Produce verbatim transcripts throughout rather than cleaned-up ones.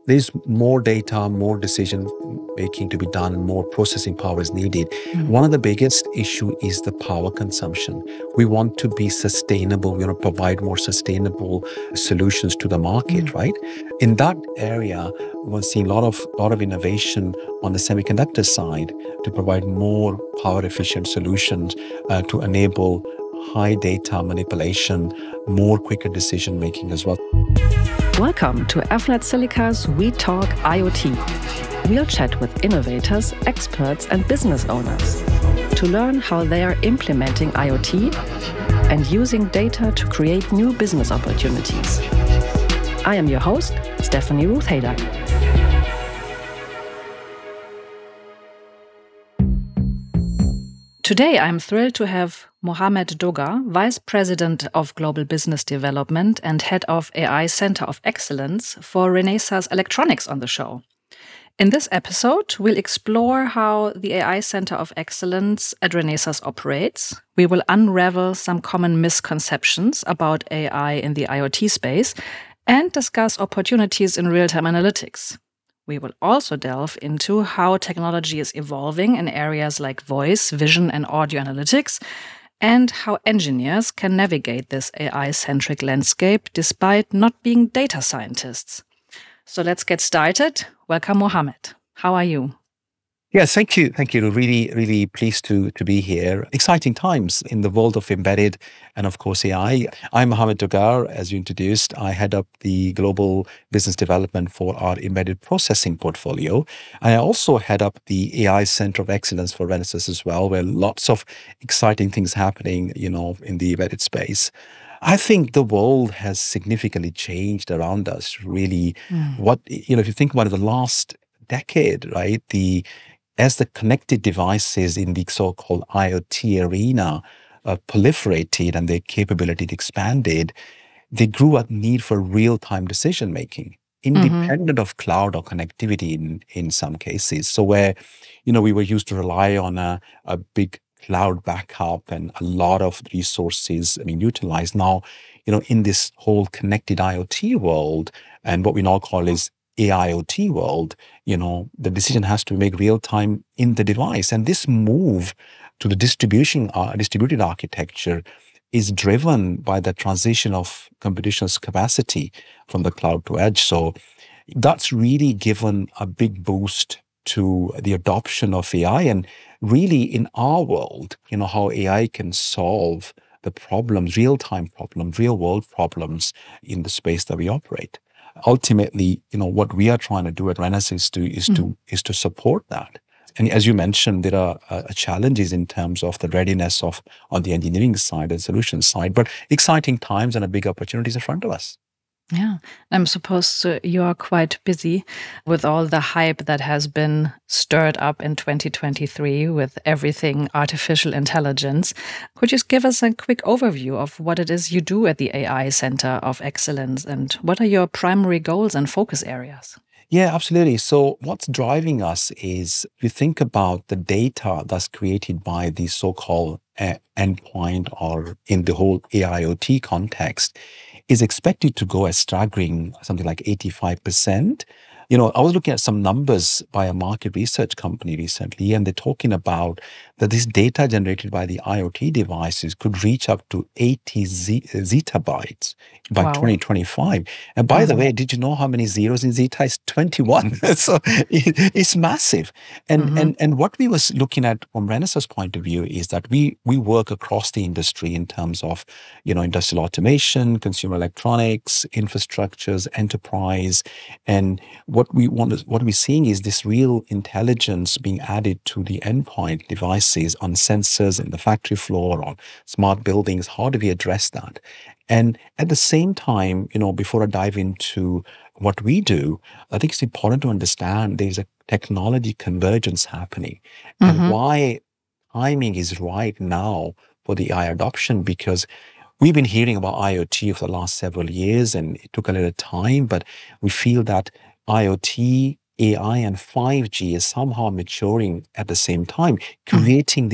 there's more data, more decision making to be done, more processing power is needed. Mm. One of the biggest issue is the power consumption. We want to be sustainable. We want to provide more sustainable solutions to the market, mm. right? In that area, we're seeing a lot of lot of innovation on the semiconductor side to provide more power efficient solutions uh, to enable high data manipulation, more quicker decision making as well. Welcome to Avnet Silica's We Talk IoT. We'll chat with innovators, experts, and business owners to learn how they are implementing IoT and using data to create new business opportunities. I am your host, Stephanie Ruth Haydock. Today, I'm thrilled to have Mohamed Dogar, Vice President of Global Business Development and Head of A I Center of Excellence for Renesas Electronics on the show. In this episode, we'll explore how the A I Center of Excellence at Renesas operates. We will unravel some common misconceptions about A I in the IoT space and discuss opportunities in real-time analytics. We will also delve into how technology is evolving in areas like voice, vision, and audio analytics, and how engineers can navigate this A I-centric landscape despite not being data scientists. So let's get started. Welcome, Mohamed. How are you? Yes, thank you. Thank you. Really, really pleased to, to be here. Exciting times in the world of embedded and, of course, A I. I'm Mohamed Dogar, as you introduced. I head up the global business development for our embedded processing portfolio. And I also head up the A I Center of Excellence for Renesas as well, where lots of exciting things happening, you know, in the embedded space. I think the world has significantly changed around us, really. Mm. What, you know, if you think about it, the last decade, right, the as the connected devices in the so-called IoT arena uh, proliferated and their capability expanded, they grew a need for real-time decision-making, independent mm-hmm. of cloud or connectivity in, in some cases. So where, you know, we were used to rely on a, a big cloud backup and a lot of resources, I mean, utilized. Now, you know, in this whole connected IoT world, and what we now call is A I O T world, you know, the decision has to be made real time in the device. And this move to the distribution, uh, distributed architecture is driven by the transition of computational capacity from the cloud to edge. So that's really given a big boost to the adoption of A I. And really in our world, you know, how A I can solve the problems, real-time problems, real-world problems in the space that we operate. Ultimately, you know, what we are trying to do at Renesas is to is mm. to is to support that. And as you mentioned, there are uh, challenges in terms of the readiness of on the engineering side and solution side, but exciting times and a big opportunities in front of us. Yeah, I'm supposed to, you are quite busy with all the hype that has been stirred up in twenty twenty-three with everything artificial intelligence. Could you give us a quick overview of what it is you do at the A I Center of Excellence and what are your primary goals and focus areas? Yeah, absolutely. So what's driving us is if you think about the data that's created by the so-called uh, endpoint or in the whole A I O T context, is expected to go as staggering, something like eighty-five percent. You know, I was looking at some numbers by a market research company recently, and they're talking about that this data generated by the IoT devices could reach up to eighty z- zettabytes by wow. twenty twenty-five. And by mm-hmm. the way, did you know how many zeros in zeta is? twenty-one. So it, it's massive. And, mm-hmm. and and what we was looking at from Renesas' point of view is that we we work across the industry in terms of, you know, industrial automation, consumer electronics, infrastructures, enterprise, and what we want, to, what we're seeing is this real intelligence being added to the endpoint devices on sensors in the factory floor, on smart buildings. How do we address that? And at the same time, you know, before I dive into what we do, I think it's important to understand there's a technology convergence happening, mm-hmm. and why timing is right now for the A I adoption, because we've been hearing about IoT for the last several years, and it took a little time, but we feel that IoT, A I, and five G is somehow maturing at the same time, creating this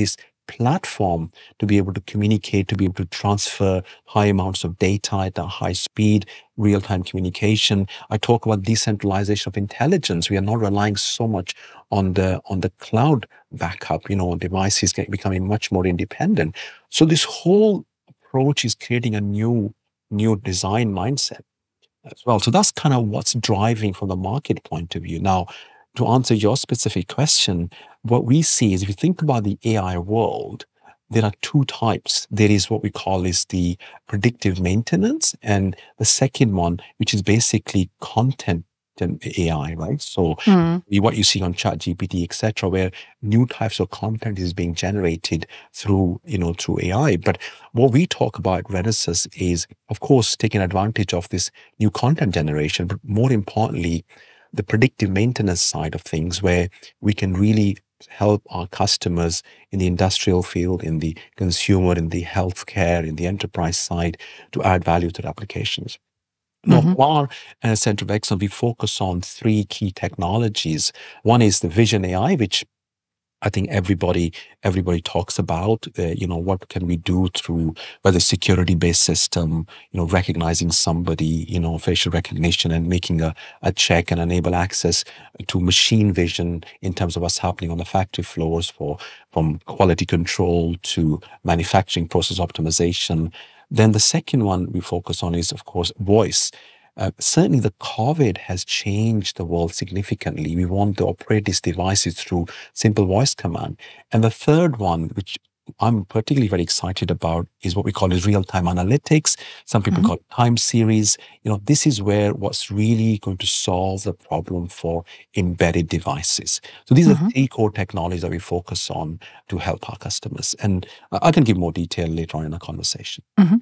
platform to be able to communicate, to be able to transfer high amounts of data at a high speed, real-time communication. I talk about decentralization of intelligence. We are not relying so much on the on the cloud backup, you know, devices get, becoming much more independent. So this whole approach is creating a new, new design mindset as well. So that's kind of what's driving from the market point of view. Now, to answer your specific question, what we see is if you think about the A I world, there are two types. There is what we call is the predictive maintenance, and the second one, which is basically content and A I, right? So Mm. what you see on ChatGPT, et cetera, where new types of content is being generated through, you know, through A I. But what we talk about at Renesas is, of course, taking advantage of this new content generation, but more importantly, the predictive maintenance side of things, where we can really help our customers in the industrial field, in the consumer, in the healthcare, in the enterprise side to add value to the applications. Now, Mhm. from our uh, Center of Excellence, we focus on three key technologies. One is the Vision A I, which I think everybody everybody talks about. Uh, you know, what can we do through whether security-based system, you know, recognizing somebody, you know, facial recognition and making a, a check and enable access to machine vision in terms of what's happening on the factory floors, for from quality control to manufacturing process optimization. Then the second one we focus on is, of course, voice. Uh, certainly, the COVID has changed the world significantly. We want to operate these devices through simple voice command. And the third one, which I'm particularly very excited about, is what we call is real-time analytics. Some people Mhm. call it time series. You know, this is where what's really going to solve the problem for embedded devices. So these are Mhm. three core technologies that we focus on to help our customers. And I can give more detail later on in the conversation. Mhm.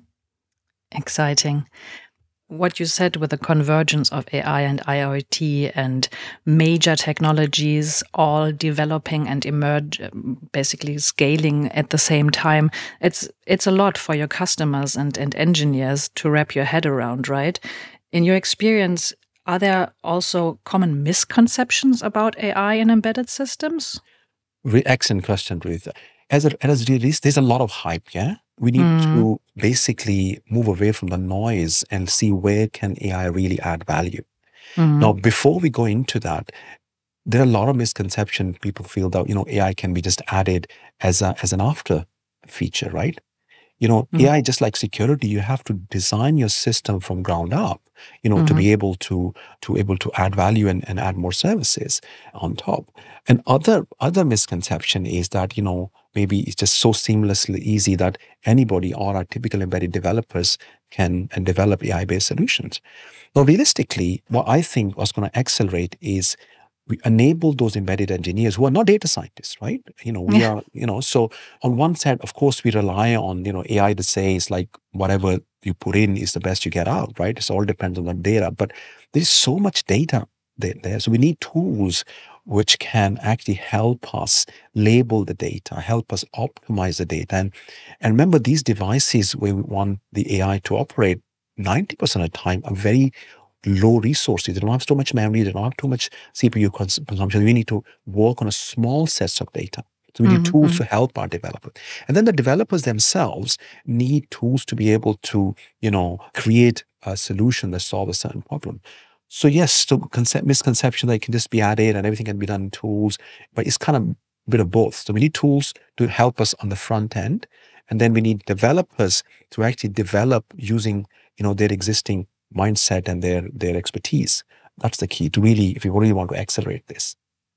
Exciting. What you said with the convergence of A I and IoT and major technologies all developing and emerge, um, basically scaling at the same time, it's it's a lot for your customers and, and engineers to wrap your head around, right? In your experience, are there also common misconceptions about A I in embedded systems? Re- excellent question, Ruth. As a, as a release, there's a lot of hype, yeah? We need Mm. to basically move away from the noise and see where can A I really add value. Now, Mm. before we go into that, there are a lot of misconceptions. People feel that, you know, A I can be just added as a, as an after feature, right? You know, Mm. A I, just like security, you have to design your system from ground up, you know, to Mhm. be able to to able to add value and, and add more services on top. And other other misconception is that, you know, maybe it's just so seamlessly easy that anybody or our typical embedded developers can and develop A I-based solutions. Now, realistically, what I think was going to accelerate is we enable those embedded engineers who are not data scientists, right? You know, we Yeah. are, you know, so on one side, of course, we rely on, you know, A I to say it's like whatever you put in is the best you get out, right? It all depends on the data, but there's so much data there. there. So we need tools which can actually help us label the data, help us optimize the data. And, and remember, these devices where we want the A I to operate ninety percent of the time are very low resources. They don't have so much memory. They don't have too much C P U cons- consumption. We need to work on a small sets of data. So we need Mhm. tools Mhm. to help our developers. And then the developers themselves need tools to be able to, you know, create a solution that solves a certain problem. So yes, so concept, misconception that it can just be added and everything can be done in tools, but it's kind of a bit of both. So we need tools to help us on the front end, and then we need developers to actually develop using, you know, their existing mindset and their their expertise. That's the key to really, if you really want to accelerate this.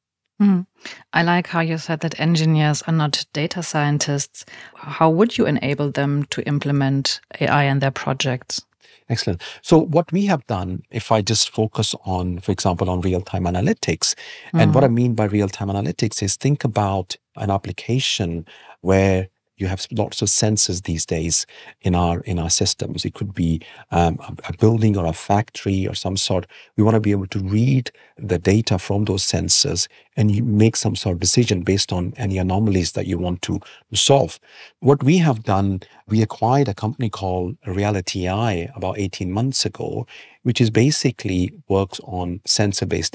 Mm. I like how you said that engineers are not data scientists. How would you enable them to implement A I in their projects? Excellent. So what we have done, if I just focus on, for example, on real-time analytics, and what I Mm. mean by real-time analytics is think about an application where you have lots of sensors these days in our in our systems. It could be um, a, a building or a factory or some sort. We want to be able to read the data from those sensors and you make some sort of decision based on any anomalies that you want to solve. What we have done, we acquired a company called Reality A I about eighteen months ago, which is basically works on sensor-based data.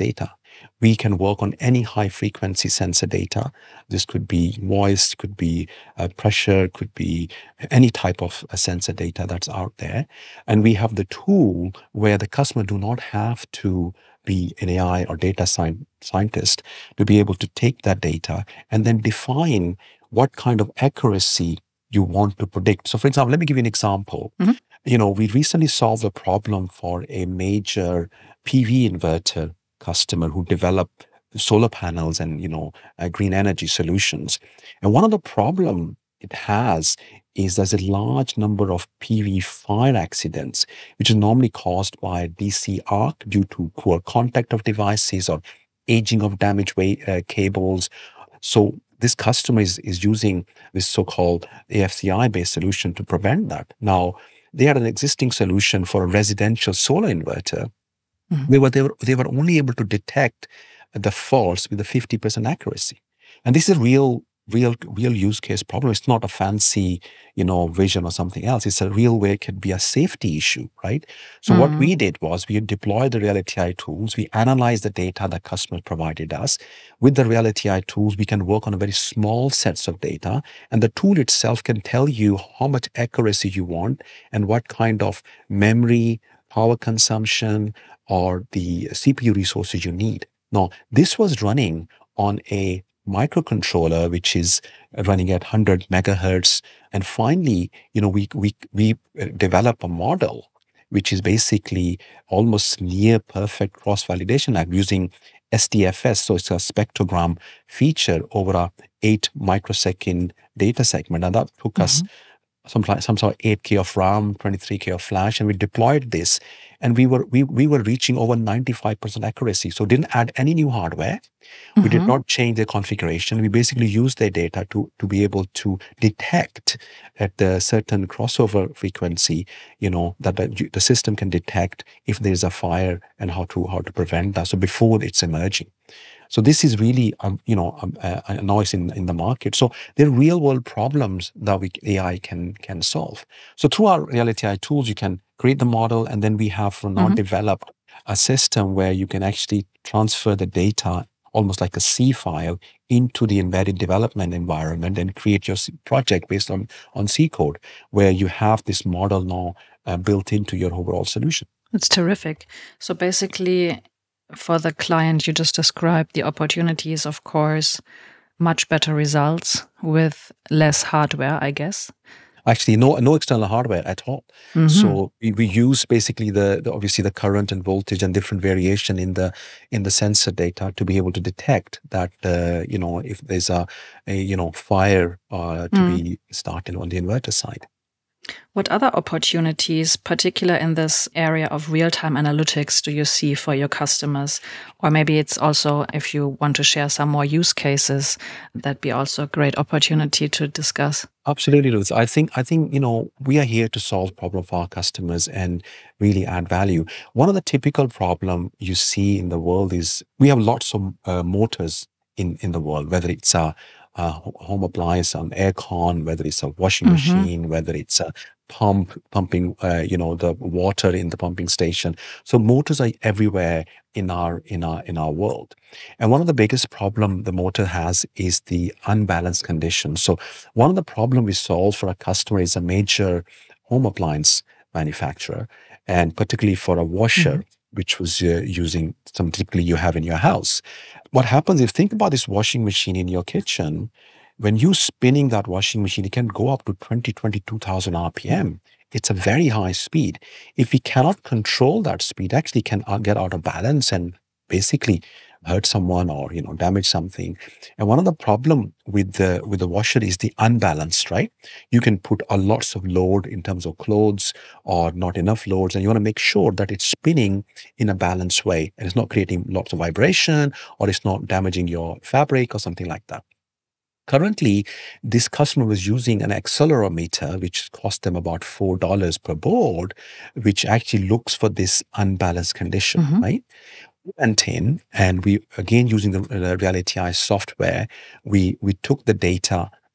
We can work on any high frequency sensor data. This could be voice, could be uh, pressure, could be any type of uh, sensor data that's out there. And we have the tool where the customer do not have to be an A I or data sci- scientist to be able to take that data and then define what kind of accuracy you want to predict. So for example, let me give you an example. Mm-hmm. You know, we recently solved a problem for a major P V inverter customer who developed solar panels and, you know, uh, green energy solutions. And one of the problem it has is there's a large number of P V fire accidents, which is normally caused by D C arc due to poor contact of devices or aging of damaged wa- uh, cables. So this customer is, is using this so-called A F C I-based solution to prevent that. Now, they had an existing solution for a residential solar inverter. Mm-hmm. They were, they were they were only able to detect the faults with a fifty percent accuracy. And this is a real, real, real use case problem. It's not a fancy, you know, vision or something else. It's a real way it could be a safety issue, right? So mm-hmm. what we did was we deployed the Reality Eye tools. We analyzed the data that customers provided us. With the Reality Eye tools, we can work on a very small sets of data. And the tool itself can tell you how much accuracy you want and what kind of memory, power consumption, or the C P U resources you need. Now, this was running on a microcontroller, which is running at one hundred megahertz. And finally, you know, we we we develop a model which is basically almost near perfect cross-validation act using S D F S. So it's a spectrogram feature over a eight microsecond data segment. And that took mm-hmm. us some some sort of eight K of RAM, twenty-three K of flash, and we deployed this, and we were we we were reaching over ninety-five percent accuracy. So didn't add any new hardware. Mm-hmm. We did not change the configuration. We basically used their data to to be able to detect at the certain crossover frequency, you know, that the, the system can detect if there's a fire and how to how to prevent that. So before it's emerging. So this is really, um, you know, um, a, a noise in, in the market. So there are real world problems that we, A I can can solve. So through our Reality Eye tools, you can create the model, and then we have now mm-hmm. developed a system where you can actually transfer the data almost like a C file into the embedded development environment and create your project based on, on C code, where you have this model now uh, built into your overall solution. That's terrific. So basically, for the client you just described, the opportunity is, of course, much better results with less hardware, I guess. Actually, no no external hardware at all. Mm-hmm. So we, we use basically the, the obviously the current and voltage and different variation in the in the sensor data to be able to detect that uh, you know if there's a, a you know fire uh, to mm. be started on the inverter side. What other opportunities, particular in this area of real-time analytics, do you see for your customers? Or maybe it's also, if you want to share some more use cases, that'd be also a great opportunity to discuss. Absolutely, Ruth. I think, I think, you know, we are here to solve problems for our customers and really add value. One of the typical problem you see in the world is we have lots of uh, motors in, in the world, whether it's a Uh, home appliance, an aircon, whether it's a washing mm-hmm. machine, whether it's a pump, pumping, uh, you know, the water in the pumping station. So motors are everywhere in our in our in our world. And one of the biggest problem the motor has is the unbalanced condition. So one of the problem we solve for a customer is a major home appliance manufacturer, and particularly for a washer, mm-hmm. which was uh, using some typically you have in your house. What happens if think about this washing machine in your kitchen, when you're spinning that washing machine, it can go up to twenty, twenty-two thousand R P M. It's a very high speed. If we cannot control that speed, actually can get out of balance and basically hurt someone or, you know, damage something. And one of the problem with the with the washer is the unbalanced, right? You can put a lots of load in terms of clothes or not enough loads, and you want to make sure that it's spinning in a balanced way and it's not creating lots of vibration or it's not damaging your fabric or something like that. Currently, this customer was using an accelerometer, which cost them about four dollars per board, which actually looks for this unbalanced condition, mm-hmm. right? Went in, and we, again, using the uh, Reality Eye software, we we took the data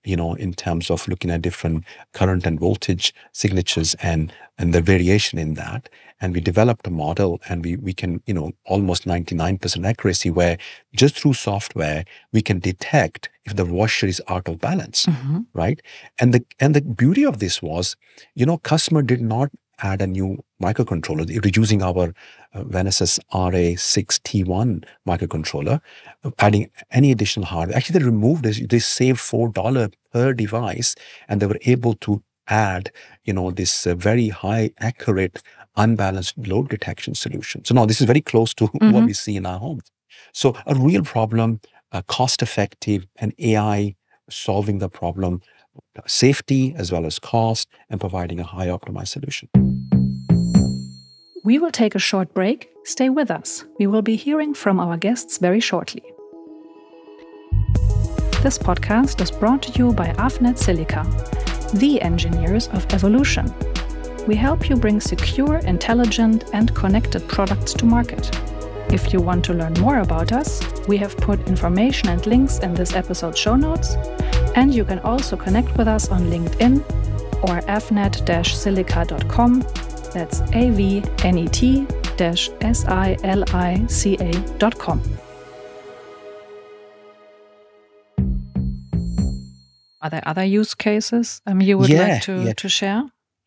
you know, in terms of looking at different current and voltage signatures and and the variation in that. And we developed a model, and we we can, you know, almost ninety-nine percent accuracy, where just through software we can detect if the washer is out of balance, Mm-hmm. right? And the and the beauty of this was, you know, customer did not add a new microcontroller. They were using our uh, Renesas R A six T one microcontroller, uh, adding any additional hardware. Actually, they removed this. They saved four dollars per device, and they were able to add, you know, this uh, very high accurate unbalanced load detection solution. So now this is very close to Mm-hmm. what we see in our homes. So a real problem, uh, cost effective, and A I solving the problem, safety as well as cost, and providing a high optimized solution. We will take a short break. Stay with us. We will be hearing from our guests very shortly. This podcast is brought to you by Avnet Silica, the engineers of evolution. We help you bring secure, intelligent, and connected products to market. If you want to learn more about us, we have put information and links in this episode's show notes, and you can also connect with us on LinkedIn or avnet dash silica dot com. That's A V N E T S I L I C A dot com. Are there other use cases um, you would Yeah, like to, yeah. to share?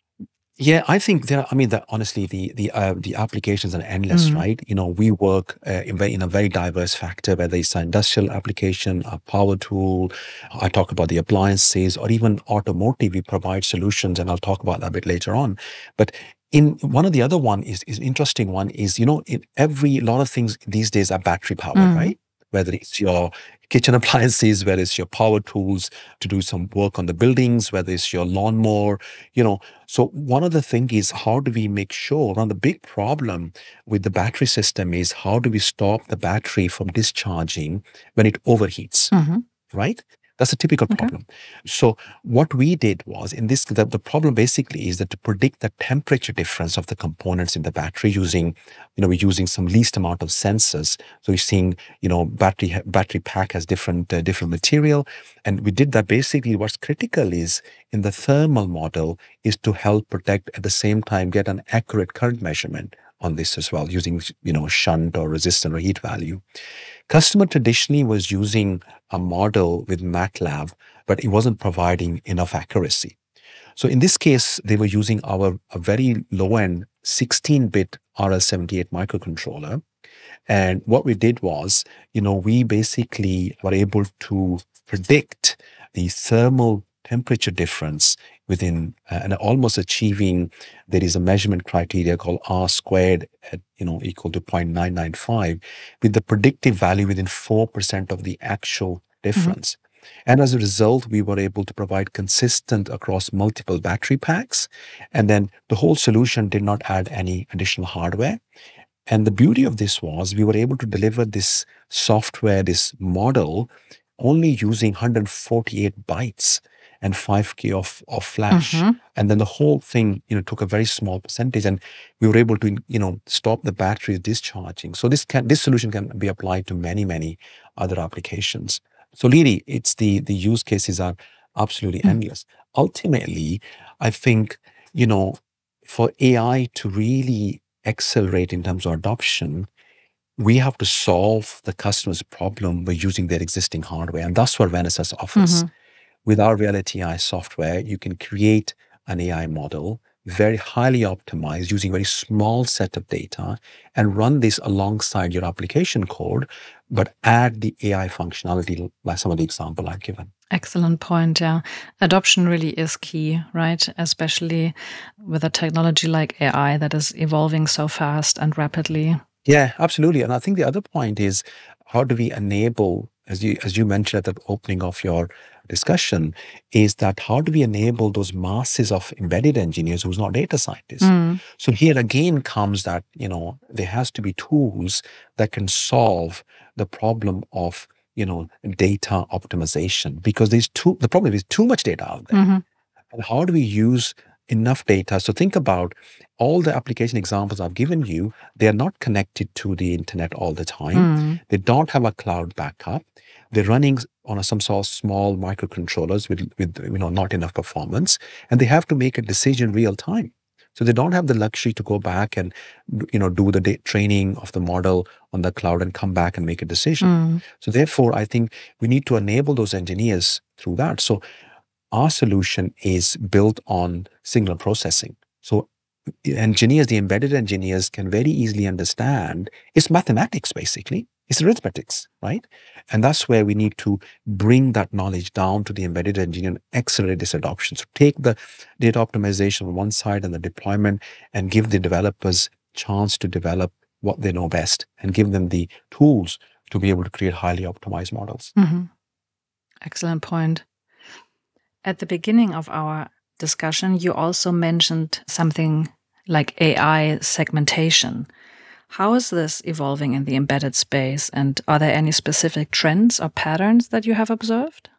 Yeah, I think there. I mean, the, honestly, the the uh, the applications are endless, Mhm. right? You know, we work uh, in, very, in a very diverse factor, whether it's an industrial application, a power tool. I talk about the appliances, or even automotive. We provide solutions, and I'll talk about that a bit later on. But in one of the other one is is interesting one is, you know, in every lot of things these days are battery powered, Mhm. right? Whether it's your kitchen appliances, whether it's your power tools to do some work on the buildings, whether it's your lawnmower, you know. So one of the thing is, how do we make sure, one of the big problem with the battery system is, how do we stop the battery from discharging when it overheats, Mhm. right? That's a typical Okay. problem. So what we did was, in this, the, the problem basically is that to predict the temperature difference of the components in the battery using, you know, we're using some least amount of sensors. So we're seeing, you know, battery battery pack has different uh, different material, and we did that. Basically, what's critical is in the thermal model is to help protect, at the same time get an accurate current measurement on this as well, using, you know, shunt or resistant or heat value. Customer traditionally was using a model with MATLAB, but it wasn't providing enough accuracy. So in this case, they were using our a very low-end sixteen-bit R S seventy-eight microcontroller. And what we did was, you know, we basically were able to predict the thermal temperature difference within, uh, and almost achieving, there is a measurement criteria called R squared at, you know, equal to zero point nine nine five, with the predictive value within four percent of the actual difference. And as a result, we were able to provide consistent across multiple battery packs. And then the whole solution did not add any additional hardware. And the beauty of this was, we were able to deliver this software, this model, only using one hundred forty-eight bytes and five K of, of flash. Mhm. And then the whole thing, you know, took a very small percentage, and we were able to, you know, stop the batteries discharging. So this can, this solution can be applied to many, many other applications. So really, it's the, the use cases are absolutely Mm. endless. Ultimately, I think, you know, for A I to really accelerate in terms of adoption, we have to solve the customer's problem by using their existing hardware. And that's what Renesas offers. Mhm. With our Reality A I software, you can create an A I model, very highly optimized, using very small set of data, and run this alongside your application code, but add the A I functionality, like some of the example I've given. Excellent point. Yeah. Adoption really is key, right? Especially with a technology like A I that is evolving so fast and rapidly. Yeah, absolutely. And I think the other point is, how do we enable, as you as you mentioned at the opening of your discussion, is that how do we enable those masses of embedded engineers who's not data scientists? Mm. So here again comes that, you know, there has to be tools that can solve the problem of, you know, data optimization, because there's too, the problem is too much data out there. Mhm. And how do we use enough data? So think about all the application examples I've given you. They are not connected to the internet all the time. Mm. They don't have a cloud backup. They're running on a, some sort of small microcontrollers with, with you know not enough performance, and they have to make a decision real time. So they don't have the luxury to go back and you know do the da- training of the model on the cloud and come back and make a decision. Mm. So therefore, I think we need to enable those engineers through that. So our solution is built on signal processing. So engineers, the embedded engineers, can very easily understand it's mathematics, basically. It's arithmetics, right? And that's where we need to bring that knowledge down to the embedded engineer and accelerate this adoption. So take the data optimization on one side and the deployment and give the developers chance to develop what they know best and give them the tools to be able to create highly optimized models. Mm-hmm. Excellent point. At the beginning of our discussion, you also mentioned something like A I segmentation. How is this evolving in the embedded space? And are there any specific trends or patterns that you have observed?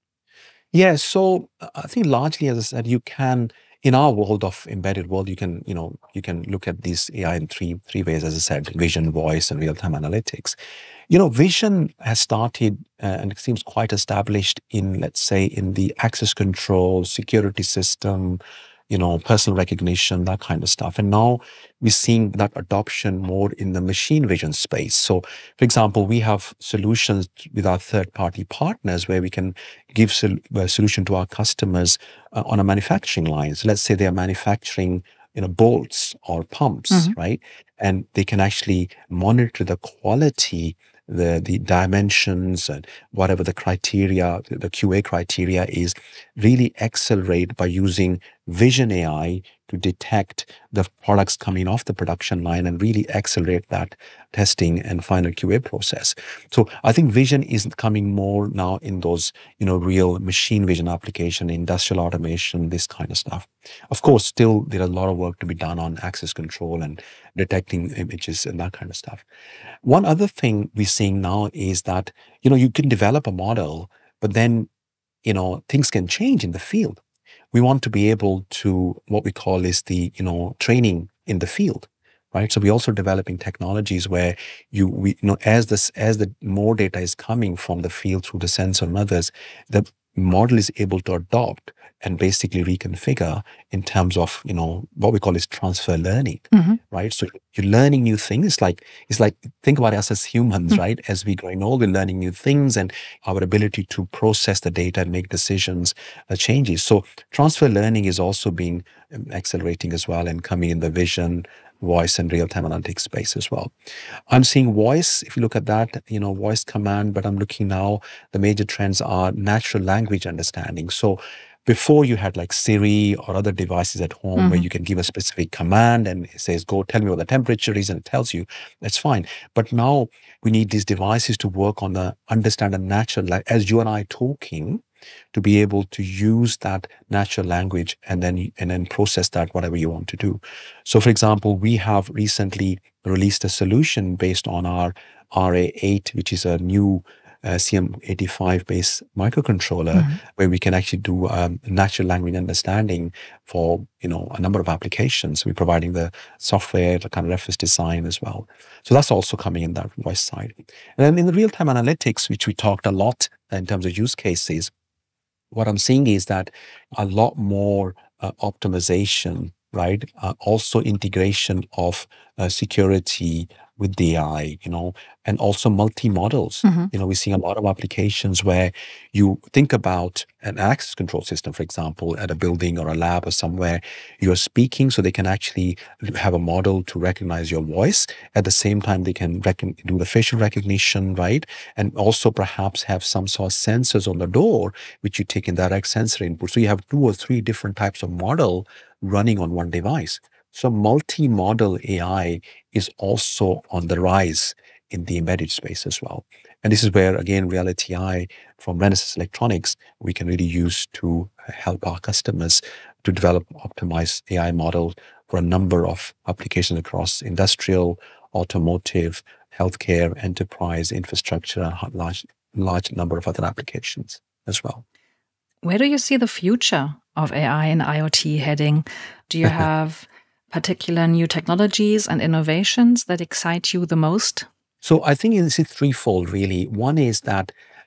Yeah, so uh, I think largely, as I said, you can, in our world of embedded world, you can, you know, you can look at these A I in three three ways, as I said: vision, voice, and real-time analytics. You know, vision has started uh, and it seems quite established in, let's say, in the access control, security system, you know, personal recognition, that kind of stuff. And now we're seeing that adoption more in the machine vision space. So, for example, we have solutions with our third-party partners where we can give sol- a solution to our customers uh, on a manufacturing line. So let's say they are manufacturing, you know, bolts or pumps, Mhm. right? And they can actually monitor the quality, the the dimensions, and whatever the criteria, the Q A criteria is, really accelerate by using vision A I to detect the products coming off the production line and really accelerate that testing and final Q A process. So I think vision is coming more now in those, you know, real machine vision application, industrial automation, this kind of stuff. Of course, still there are a lot of work to be done on access control and detecting images and that kind of stuff. One other thing we're seeing now is that, you know, you can develop a model, but then, you know, things can change in the field. We want to be able to, what we call is the, you know, training in the field, right? So we're also developing technologies where you, we, you know, as this, as the more data is coming from the field through the sensor and others, the model is able to adopt and basically reconfigure in terms of, you know, what we call is transfer learning, Mhm. right? So you're learning new things. It's like, it's like, think about us as humans, Mm. right? As we growing old, we're learning new things, and our ability to process the data and make decisions uh, changes. So transfer learning is also being um, accelerating as well and coming in the vision, voice, and real-time analytics space as well. I'm seeing voice, if you look at that, you know, voice command, but I'm looking now, the major trends are natural language understanding. So before you had like Siri or other devices at home where Mhm. you can give a specific command and it says, go tell me what the temperature is, and it tells you, that's fine. But now we need these devices to work on the understand a natural, like as you and I talking, to be able to use that natural language and then and then process that whatever you want to do. So for example, we have recently released a solution based on our R A eight, which is a new uh, C M eighty-five based microcontroller, Mhm. where we can actually do um, natural language understanding for, you know, a number of applications. We're providing the software, the kind of reference design as well. So that's also coming in that voice side. And then in the real-time analytics, which we talked a lot in terms of use cases, what I'm seeing is that a lot more uh, optimization, right? Uh, also integration of uh, security with the A I, you know, and also multi-models. Mhm. You know, we're seeing a lot of applications where you think about an access control system, for example, at a building or a lab or somewhere, you're speaking so they can actually have a model to recognize your voice. At the same time, they can recon- do the facial recognition, right? And also perhaps have some sort of sensors on the door, which you take in direct sensor input. So you have two or three different types of model running on one device. So multi-model A I is also on the rise in the embedded space as well. And this is where, again, Reality Eye from Renesas Electronics, we can really use to help our customers to develop optimized A I models for a number of applications across industrial, automotive, healthcare, enterprise, infrastructure, and a large, large number of other applications as well. Where do you see the future of A I and IoT heading? Do you have particular new technologies and innovations that excite you the most? So I think it's threefold, really. One is that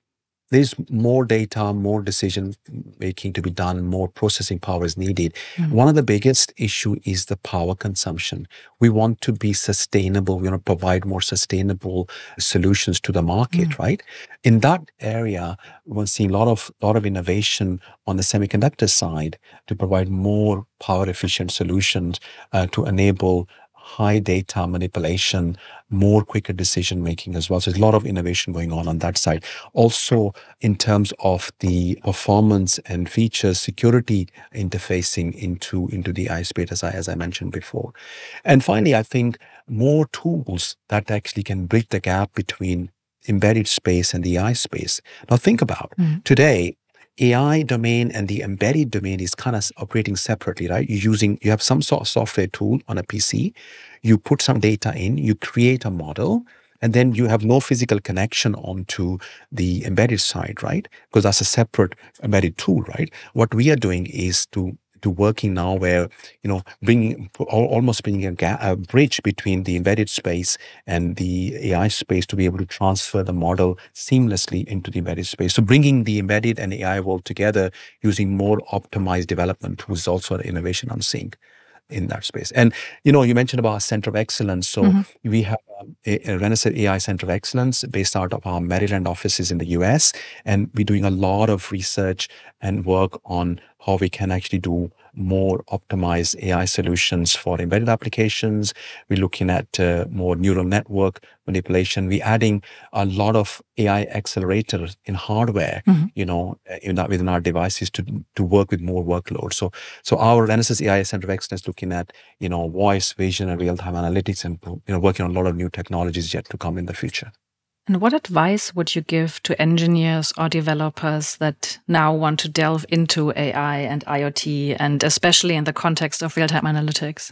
there's more data, more decision making to be done, more processing power is needed. Mm. One of the biggest issue is the power consumption. We want to be sustainable. We want to provide more sustainable solutions to the market, mm. right? In that area, we're seeing a lot of lot of innovation on the semiconductor side to provide more power efficient solutions uh, to enable high data manipulation, more quicker decision making as well. So there's a lot of innovation going on on that side. Also, in terms of the performance and features, security interfacing into, into the A I space, as I, as I mentioned before. And finally, I think more tools that actually can bridge the gap between embedded space and the A I space. Now think about mm. today, A I domain and the embedded domain is kind of operating separately, right? You're using, you have some sort of software tool on a P C, you put some data in, you create a model, and then you have no physical connection onto the embedded side, right? Because that's a separate embedded tool, right? What we are doing is to to working now where, you know, bringing, almost bringing a, gap, a bridge between the embedded space and the A I space to be able to transfer the model seamlessly into the embedded space. So bringing the embedded and A I world together using more optimized development tools is also an innovation I'm seeing in that space. And, you know, you mentioned about Center of Excellence. So mm-hmm. we have a, a Renesas A I Center of Excellence based out of our Maryland offices in the U S. And we're doing a lot of research and work on how we can actually do more optimized A I solutions for embedded applications. We're looking at uh, more neural network manipulation. We're adding a lot of A I accelerators in hardware, mm-hmm. you know, in that, within our devices to to work with more workload. So, so our Renesas A I Center of Excellence looking at, you know, voice, vision, and real-time analytics, and, you know, working on a lot of new technologies yet to come in the future. And what advice would you give to engineers or developers that now want to delve into A I and IoT, and especially in the context of real-time analytics?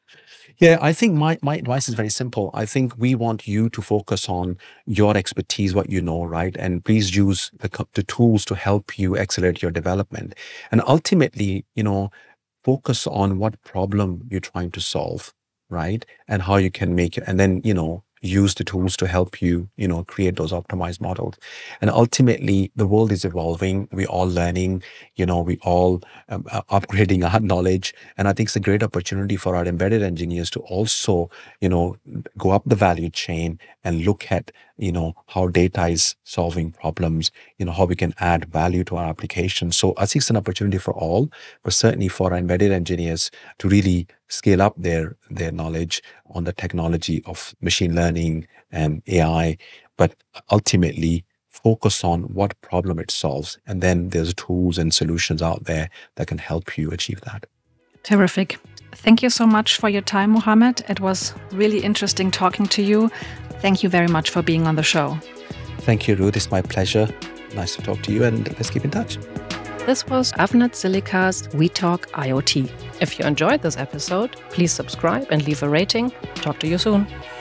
Yeah, I think my, my advice is very simple. I think we want you to focus on your expertise, what you know, right? And please use the, the tools to help you accelerate your development. And ultimately, you know, focus on what problem you're trying to solve, right? And how you can make it. And then, you know, use the tools to help you, you know, create those optimized models. And ultimately, the world is evolving. We're all learning, you know, we all um, upgrading our knowledge. And I think it's a great opportunity for our embedded engineers to also, you know, go up the value chain and look at, you know, how data is solving problems, you know, how we can add value to our applications. So I think it's an opportunity for all, but certainly for our embedded engineers to really scale up their, their knowledge on the technology of machine learning and A I, but ultimately focus on what problem it solves. And then there's tools and solutions out there that can help you achieve that. Terrific. Thank you so much for your time, Mohammed. It was really interesting talking to you. Thank you very much for being on the show. Thank you, Ruth. It's my pleasure. Nice to talk to you, and let's keep in touch. This was Avnet Silicast We Talk IoT. If you enjoyed this episode, please subscribe and leave a rating. Talk to you soon.